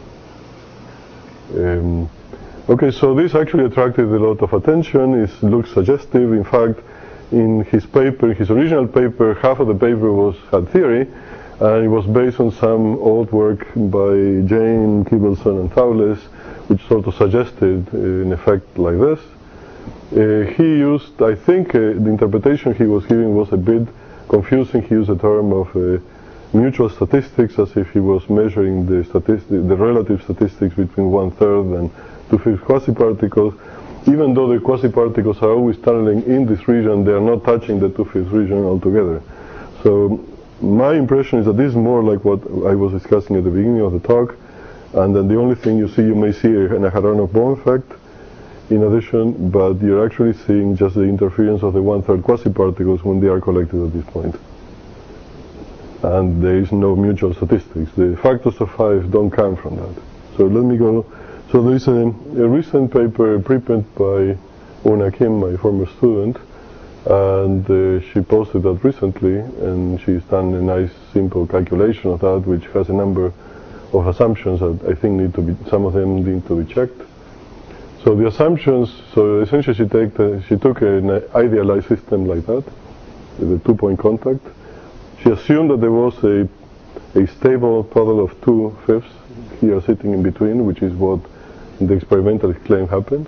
Okay, so this actually attracted a lot of attention. It looks suggestive. In fact, in his paper, his original paper, half of the paper had theory, and it was based on some old work by Jane, Kibelson, and Thouless, which sort of suggested an effect like this. He used, I think, the interpretation he was giving was a bit confusing. He used a term of mutual statistics, as if he was measuring the relative statistics between 1/3 and 2/5 quasiparticles. Even though the quasiparticles are always tunneling in this region, they are not touching the 2/5 region altogether. So my impression is that this is more like what I was discussing at the beginning of the talk, and then the only thing you may see an Aharonov-Bohm effect in addition, but you're actually seeing just the interference of the 1/3 quasiparticles when they are collected at this point. And there is no mutual statistics. The factors of 5 don't come from that. So let me go. So there is a recent paper, a preprint by Una Kim, my former student, And she posted that recently, and she's done a nice simple calculation of that, which has a number of assumptions that I think need to be, some of them need to be checked. So the assumptions, so essentially she took an idealized system like that, with a 2-point contact. She assumed that there was a stable total of 2/5 here sitting in between, which is what the experimental claim happens.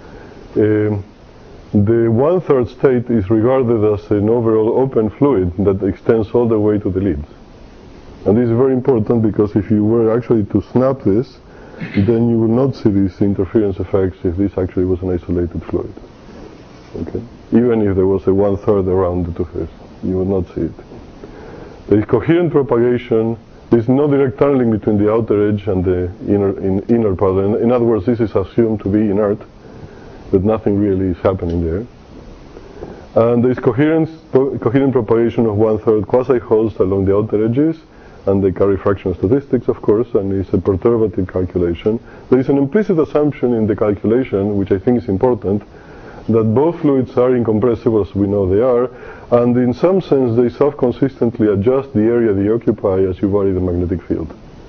The 1/3 state is regarded as an overall open fluid that extends all the way to the leads. And this is very important because if you were actually to snap this, then you will not see these interference effects if this actually was an isolated fluid. Okay? Even if there was a 1/3 around the 2/5, you would not see it. There is coherent propagation. There is no direct tunneling between the outer edge and the inner part. In other words, this is assumed to be inert, but nothing really is happening there. And there is coherent propagation of 1/3 quasi-holes along the outer edges, and they carry fractional statistics, of course, and it's a perturbative calculation. There is an implicit assumption in the calculation, which I think is important, that both fluids are incompressible as we know they are, and in some sense they self-consistently adjust the area they occupy as you vary the magnetic field.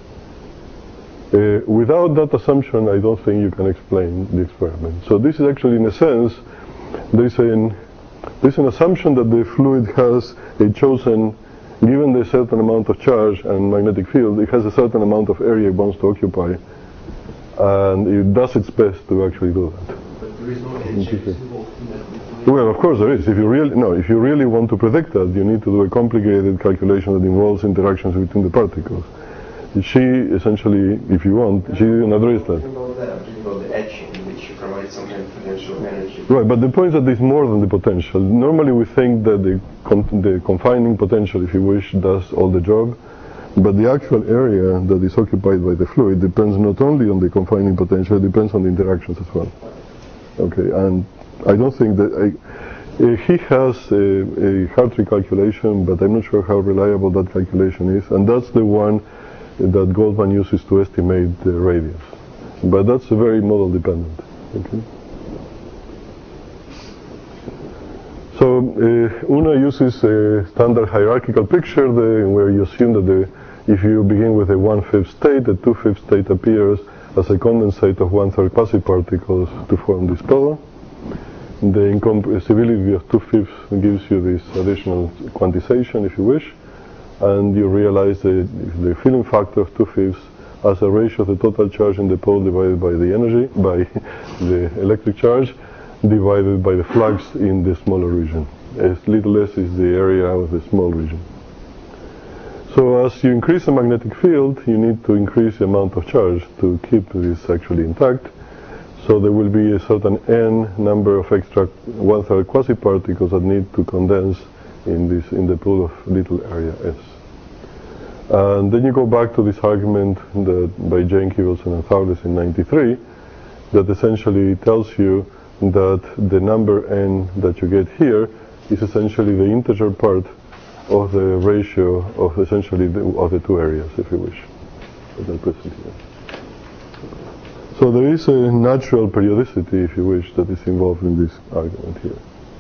Without that assumption, I don't think you can explain the experiment. So this is actually, in a sense, there's an assumption that the fluid has a chosen, given the certain amount of charge and magnetic field, it has a certain amount of area it wants to occupy, and it does its best to actually do that. But there is no edge involved in that. Well, of course there is. If you really want to predict that, you need to do a complicated calculation that involves interactions between the particles. She essentially, if you want, she didn't address that. I'm talking about the edge in which you provide some kind of potential energy. Right, but the point is that there's more than the potential. Normally we think that the confining potential, if you wish, does all the job, but the actual area that is occupied by the fluid depends not only on the confining potential, it depends on the interactions as well. Okay, and I don't think that he has a Hartree calculation, but I'm not sure how reliable that calculation is, and that's the one that Goldman uses to estimate the radius. But that's very model dependent. Okay. So Una uses a standard hierarchical picture where you assume that if you begin with a 1/5 state, the 2/5 state appears as a condensate of 1/3 quasi-particles to form this color. The incompressibility of 2/5 gives you this additional quantization, if you wish, and you realize the filling factor of 2/5 as a ratio of the total charge in the pole divided by the energy, by the electric charge, divided by the flux in the smaller region. As little less is the area of the small region. So as you increase the magnetic field, you need to increase the amount of charge to keep this actually intact. So there will be a certain n number of extra 1/3 quasi-particles that need to condense in the pool of little area S. And then you go back to this argument that by Jane Kivelson and Thouless in '93, that essentially tells you that the number n that you get here is essentially the integer part of the ratio of essentially of the two areas, if you wish, that are present here. So there is a natural periodicity, if you wish, that is involved in this argument here.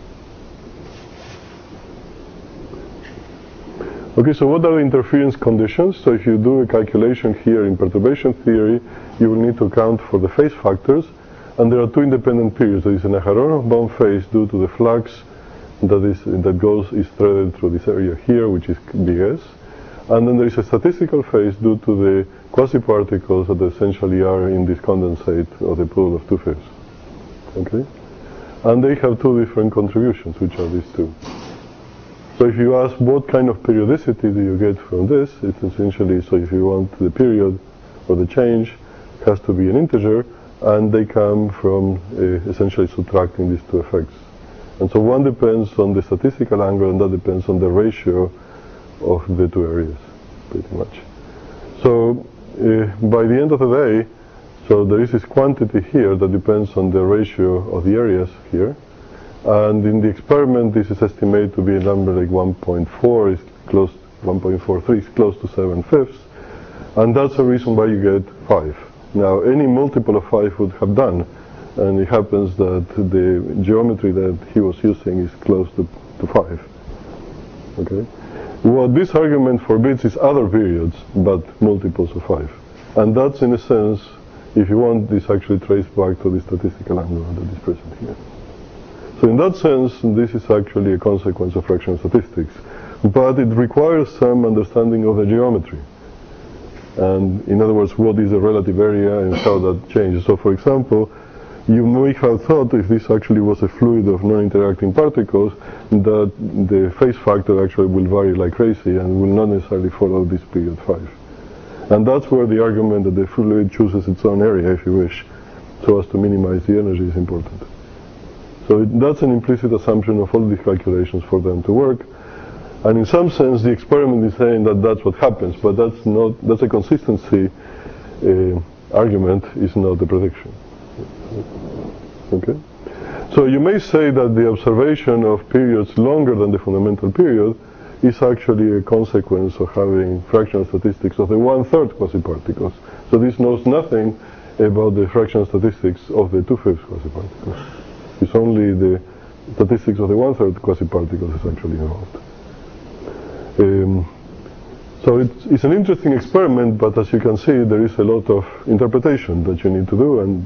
Okay, so what are the interference conditions? So if you do a calculation here in perturbation theory, you will need to account for the phase factors, and there are two independent periods. There is an Aharonov-bound phase due to the flux that is threaded through this area here, which is big S, and then there is a statistical phase due to the quasi-particles that essentially are in this condensate of the pool of 2/5. Okay, and they have two different contributions, which are these two. So if you ask what kind of periodicity do you get from this, it's essentially, so if you want the period or the change, it has to be an integer, and they come from essentially subtracting these two effects. And so one depends on the statistical angle, and that depends on the ratio of the two areas, pretty much. So by the end of the day, so there is this quantity here that depends on the ratio of the areas here. And in the experiment, this is estimated to be a number like 1.4 is close, 1.43 is close to 7/5, and that's the reason why you get 5. Now, any multiple of 5 would have done, and it happens that the geometry that he was using is close to 5. Okay? What this argument forbids is other periods, but multiples of 5. And that's, in a sense, if you want, this actually traced back to the statistical angle that is present here. So in that sense, this is actually a consequence of fractional statistics. But it requires some understanding of the geometry. And in other words, what is the relative area and how that changes. So for example, you may have thought, if this actually was a fluid of non-interacting particles, that the phase factor actually will vary like crazy and will not necessarily follow this period 5. And that's where the argument that the fluid chooses its own area, if you wish, so as to minimize the energy is important. So that's an implicit assumption of all these calculations for them to work. And in some sense, the experiment is saying that that's what happens, but that's a consistency argument, is not a prediction. Okay? So you may say that the observation of periods longer than the fundamental period is actually a consequence of having fractional statistics of the 1/3 quasiparticles. So this knows nothing about the fractional statistics of the 2/5 quasiparticles. It's only the statistics of the 1/3 quasiparticles is actually involved. So it's an interesting experiment, but as you can see, there is a lot of interpretation that you need to do, and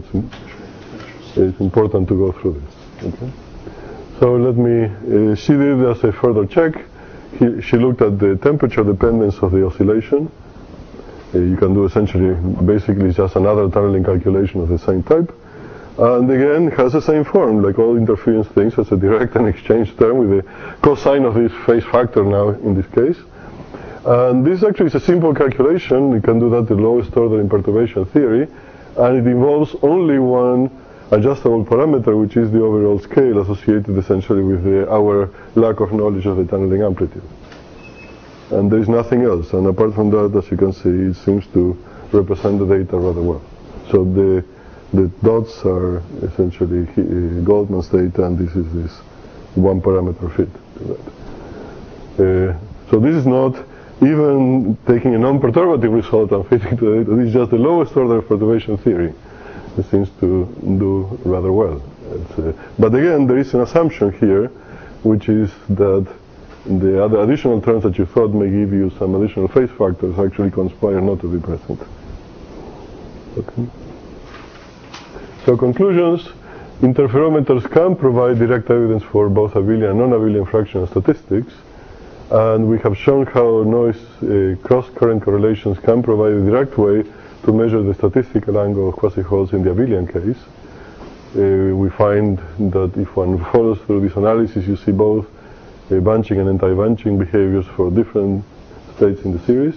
it's important to go through this. Okay? So let me, she did as a further check. She looked at the temperature dependence of the oscillation. You can do essentially, basically just another tunneling calculation of the same type. And again, it has the same form, like all interference things, as a direct and exchange term with the cosine of this phase factor now in this case. And this actually is a simple calculation. You can do that the lowest order in perturbation theory, and it involves only one adjustable parameter, which is the overall scale associated essentially with our lack of knowledge of the tunneling amplitude. And there is nothing else. And apart from that, as you can see, it seems to represent the data rather well. So the dots are essentially Goldman's data, and this is this one parameter fit to that. So this is not even taking a non-perturbative result and fitting to the data. This is just the lowest order of perturbation theory. It seems to do rather well. But again, there is an assumption here, which is that the other additional terms that you thought may give you some additional phase factors actually conspire not to be present. Okay. So conclusions: interferometers can provide direct evidence for both abelian and non-abelian fractional statistics, and we have shown how noise cross-current correlations can provide a direct way to measure the statistical angle of quasi-holes in the abelian case. We find that if one follows through this analysis, you see both bunching and anti-bunching behaviors for different states in the series.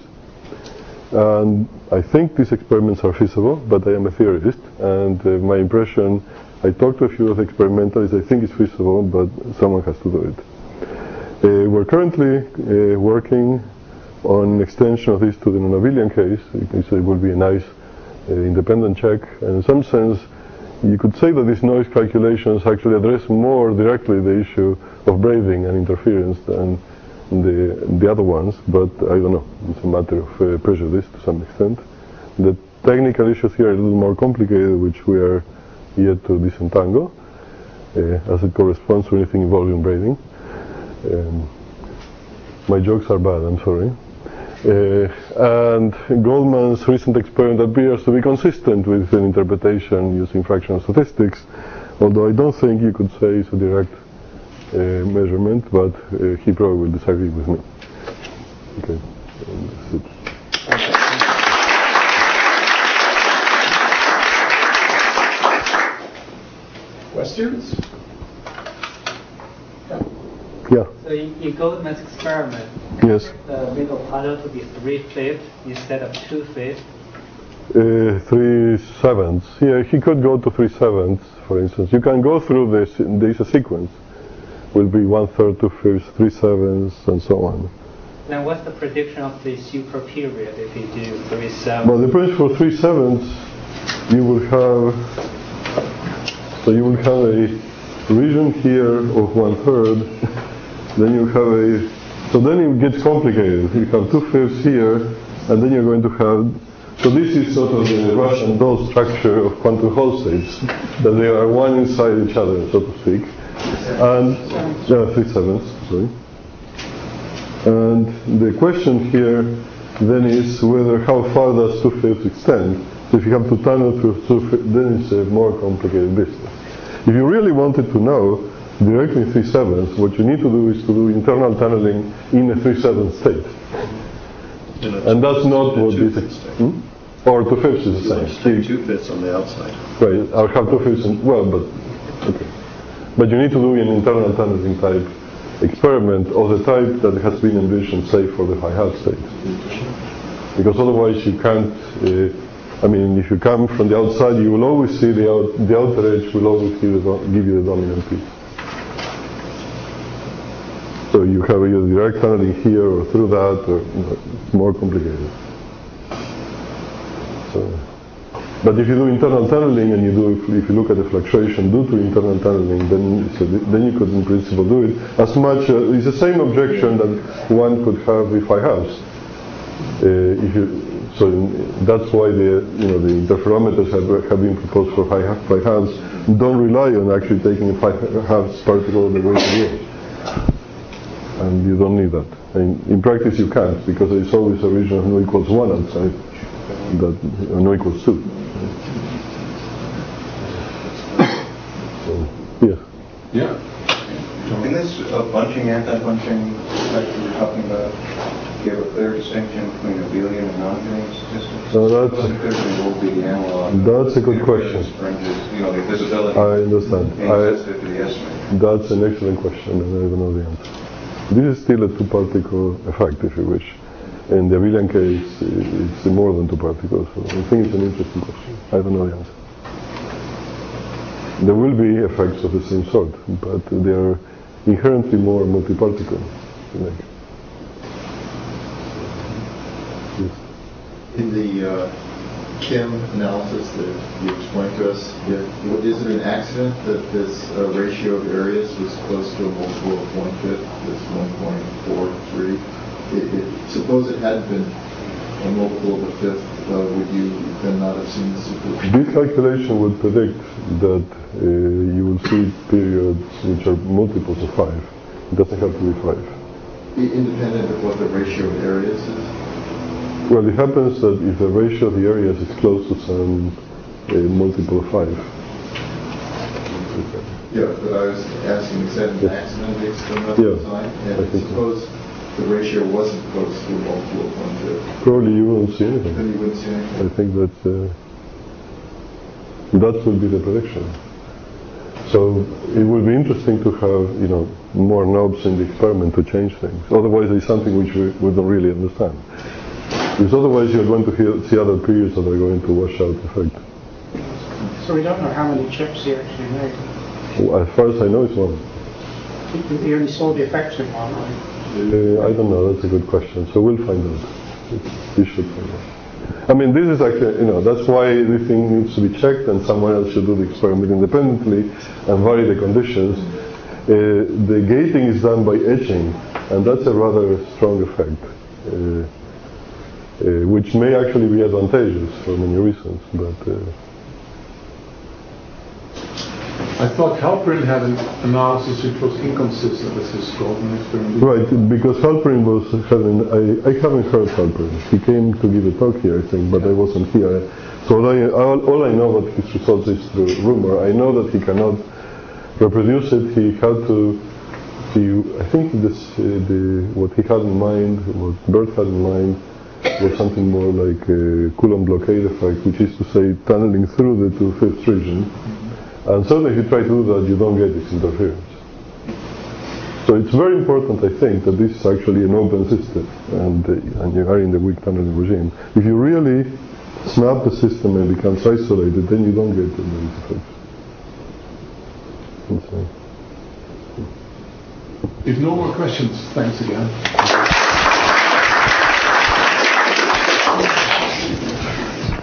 And I think these experiments are feasible, but I am a theorist, and my impression, I talked to a few of the experimentalists, I think it's feasible, but someone has to do it. We're currently working on extension of this to the non-abelian case. So it will be a nice independent check, and in some sense you could say that these noise calculations actually address more directly the issue of braiding and interference than the other ones, but I don't know, it's a matter of prejudice to some extent. The technical issues here are a little more complicated, which we are yet to disentangle as it corresponds to anything involving braiding. My jokes are bad, I'm sorry. And Goldman's recent experiment appears to be consistent with an interpretation using fractional statistics, although I don't think you could say it's a direct measurement, but he probably will disagree with me. Okay, and that's it. Questions? Yeah. So in Goldman's experiment, Yes. the middle puddle to be 3/5 instead of 2/5. 3/7. Yeah, he could go to 3/7, for instance. You can go through this. There's a sequence. Will be 1/3, 2/5, 3/7, and so on. Then what's the prediction of the super period if you do 3/7? Well, the prediction for 3/7, you will have. So you will have a region here of 1/3. Then you have a. So then it gets complicated. You have 2/5 here, and then you're going to have So this is sort of the Russian doll structure of quantum Hall states, that they are one inside each other, so to speak. And 3/7, sorry. And the question here then is whether how far does 2/5 extend. So if you have to tunnel through 2/5, then it's a more complicated business. If you really wanted to know directly 3/7, what you need to do is to do internal tunneling in a 3/7 state. And that's not what this is. Or 2/5 is the same. Stick 2/5 on the outside. Right, I'll have 2/5, well, but, okay. But you need to do an internal tunneling type experiment of the type that has been envisioned, say, for the high-half states. Because otherwise you can't, I mean, if you come from the outside, you will always see the outer edge will always give you the dominant piece. So you have either direct tunneling here or through that, or it's more complicated. So, but if you do internal tunneling and if you look at the fluctuation due to internal tunneling, then you could in principle do it as much. It's the same objection that one could have with high halves. So that's why the interferometers have been proposed for high halves. Don't rely on actually taking a high halves particle all the way to the edge. And you don't need that. And in practice you can't, because there's always a region of nu equals 1 outside, that nu equals 2. So, yeah. Yeah. In this bunching, anti-bunching type you were talking about, you have a clear distinction between abelian and non-abelian statistics? So will be the analog. That's a good question. Fringes, the visibility. I understand. Sensitive to the estimate. That's an excellent question, and I don't know the answer. This is still a two-particle effect, if you wish. In the abelian case, it's more than two particles. So I think it's an interesting question. I don't know the answer. There will be effects of the same sort, but they are inherently more multi-particle. Yes. In the Kim analysis that you explained to us, is it an accident that this ratio of areas was close to a multiple of 1/5, this 1.43? Suppose it hadn't been a multiple of a fifth, would you then not have seen the super? This calculation would predict that you will see periods which are multiples of 5. It doesn't have to be 5. Independent of what the ratio of areas is? Well, it happens that if the ratio of the areas is close to some multiple of 5. Yeah, but I was asking, is that an accident of the experimental design? And suppose the ratio wasn't close to a multiple of 1/5. Probably you won't see anything. Then you wouldn't see anything. I think that would be the prediction. So it would be interesting to have, more knobs in the experiment to change things. Otherwise, there's something which we don't really understand. Because otherwise, you're going to see other periods that are going to wash out the effect. So we don't know how many chips he actually made. Well, as far as I know, it's 1. He only saw the effects in 1, right? I don't know. That's a good question. So we'll find out. We should find out. I mean, this is actually, that's why this thing needs to be checked, and someone else should do the experiment independently and vary the conditions. The gating is done by etching, and that's a rather strong effect, which may actually be advantageous for many reasons. But I thought Halperin had an analysis which was inconsistent with his Goldman experiment. Right, because Halperin was having, I haven't heard Halperin. He came to give a talk here, I think, but I wasn't here. So all I know about his results is through rumor. I know that he cannot reproduce it. He had to, I think what he had in mind, what Bert had in mind, was something more like a Coulomb blockade effect, which is to say tunneling through the 2/5 region. And certainly if you try to do that, you don't get this interference. So it's very important, I think, that this is actually an open system, and you are in the weak tunneling regime. If you really snap the system and it becomes isolated, then you don't get these effects. If no more questions, thanks again.